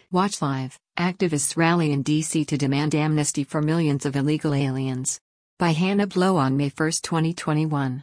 Watch Live. Activists rally in D.C. to demand amnesty for millions of illegal aliens. By Hannah Blow on May 1, 2021.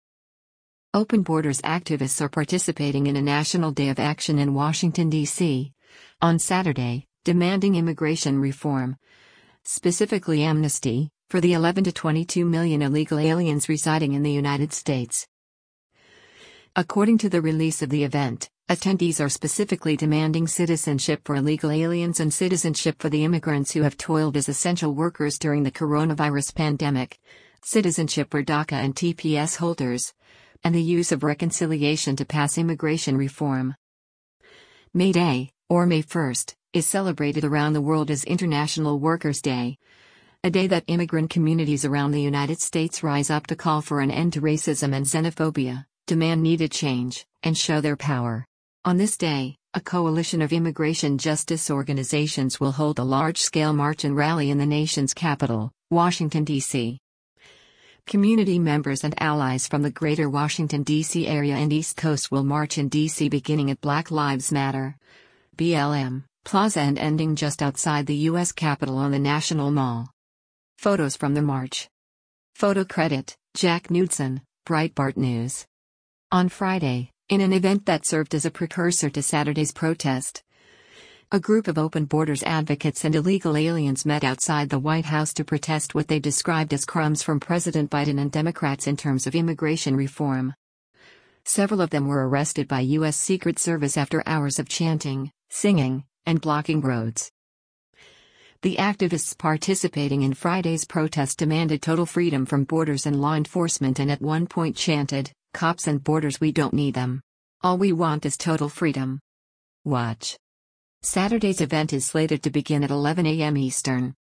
Open Borders activists are participating in a National Day of Action in Washington, D.C. on Saturday, demanding immigration reform, specifically amnesty, for the 11 to 22 million illegal aliens residing in the United States. According to the release of the event, attendees are specifically demanding citizenship for illegal aliens and citizenship for the immigrants who have toiled as essential workers during the coronavirus pandemic, citizenship for DACA and TPS holders, and the use of reconciliation to pass immigration reform. May Day, or May 1st, is celebrated around the world as International Workers' Day, a day that immigrant communities around the United States rise up to call for an end to racism and xenophobia, demand needed change, and show their power. On this day, a coalition of immigration justice organizations will hold a large-scale march and rally in the nation's capital, Washington, D.C. Community members and allies from the greater Washington, D.C. area and East Coast will march in D.C. beginning at Black Lives Matter (BLM) Plaza and ending just outside the U.S. Capitol on the National Mall. Photos from the march. Photo credit, Jack Knudson, Breitbart News. On Friday, in an event that served as a precursor to Saturday's protest, a group of open borders advocates and illegal aliens met outside the White House to protest what they described as crumbs from President Biden and Democrats in terms of immigration reform. Several of them were arrested by U.S. Secret Service after hours of chanting, singing, and blocking roads. The activists participating in Friday's protest demanded total freedom from borders and law enforcement and at one point chanted, "Cops and borders, we don't need them. All we want is total freedom." Watch. Saturday's event is slated to begin at 11 a.m. Eastern.